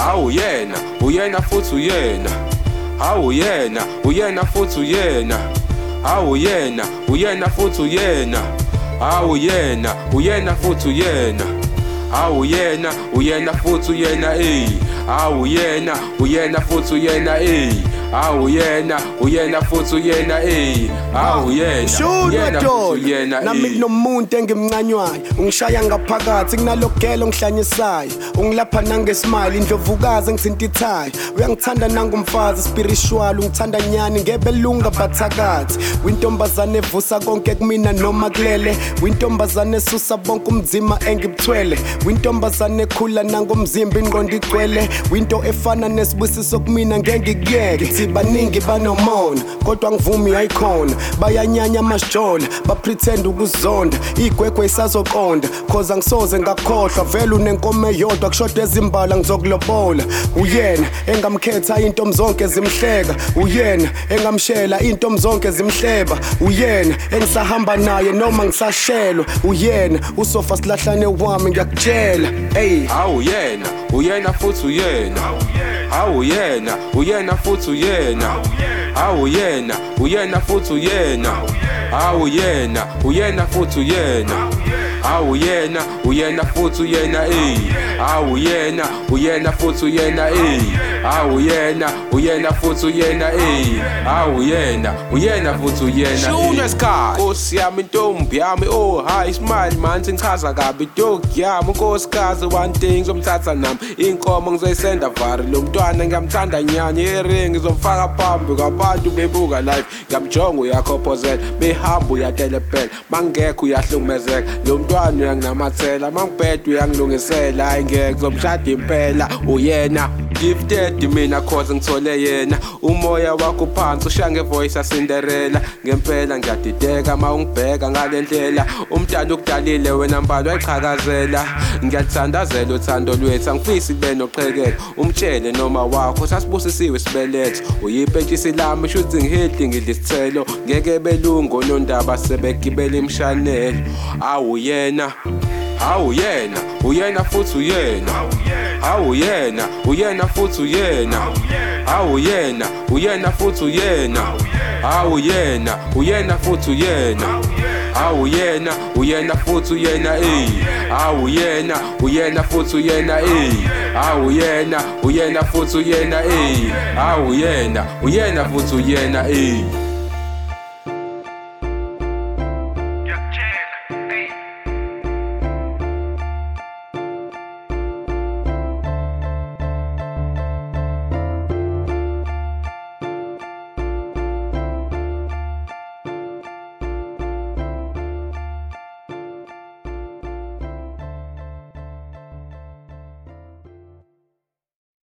awuyena uyena futhi uyena awuyena uyena futhi uyena awuyena uyena futhi uyena awuyena uyena futhi uyena awuyena uyena futhi uyena awuyena uyena futhi uyena awuyena uyena futhi uyena awuyena uyena futhi uyena nami kunomuntu engimncanywayo ungishaya ngaphakathi kunalogelo ngihlanyisayo ungilapha nangesmile indlovukazi engithinta ithayo uyangithanda nangumfazi spiritual ungithanda nyani ngebelunga bathakathi wintombazane evusa konke kumina noma kulele wintombazane esusa bonke umzima engibuthwele wintombazane ekhula nangomzimba ingqondo igcwele winto efana nesibusiso kumina ngengikuyeke baningi banomona kodwa ngivumi ayikhona bayanyanya amasjola bapretend ukuzonda igwegwe isazoqonda cause angisoze ngakhohlwa vele unenkomo eyodwa kushoda ezimbala ngizokulobola uyena engamkhetha intombi zonke zimhleka uyena engamshela intombi zonke zimhleba uyena engisahamba naye noma ngisashelwa uyena usofa silahlane wami ngiyakutshela awuyena uyena futhi uyena awuyena uyena futhi uyena awuyena uyena futhi uyena awuyena uyena futhi uyena awuyena uyena futhi uyena awuyena uyena futhi uyena awuyena uyena futhi uyena awuyena uyena futhi uyena Shuna Sky Nkosi yami intombi yami hi smile man singichaza kabi dog yami unkosikazi one thing ngizomthatha nami inkomo ngizoyisenda vari lo mntwana ngiyamthanda nyanya ering ngizomfaka phambi kwabantu bebuka live ngiyamjonga uyakhopozela behamba uyatelepela mangekho uyahlukumezeka lo mntwana uyanginamathela mangibhedwe uyangilungisela ayingeke ngizomshada impela uyena gifted mina cause ngithole yena umoya wakho phansi ushaya ngevoice yaCinderella ngempela ngiyadideka mawungibheka ngalendlela umntana ukudalile wena mbalo wayiqhakazela ngiyathandazela uthando lwethu angifisi kube noqhekeko umtshele noma wakho sasibusisiwe sibelethe uyipentshisi lami shuthi ngihedli ngidlisithelo ngeke belungu nondaba sebegibela imshanelo awuyena awuyena uyena futhi uyena awuyena uyena futhi uyena awuyena uyena futhi uyena awuyena uyena futhi uyena awuyena uyena futhi uyena awuyena uyena futhi uyena awuyena uyena futhi uyena awuyena uyena futhi uyena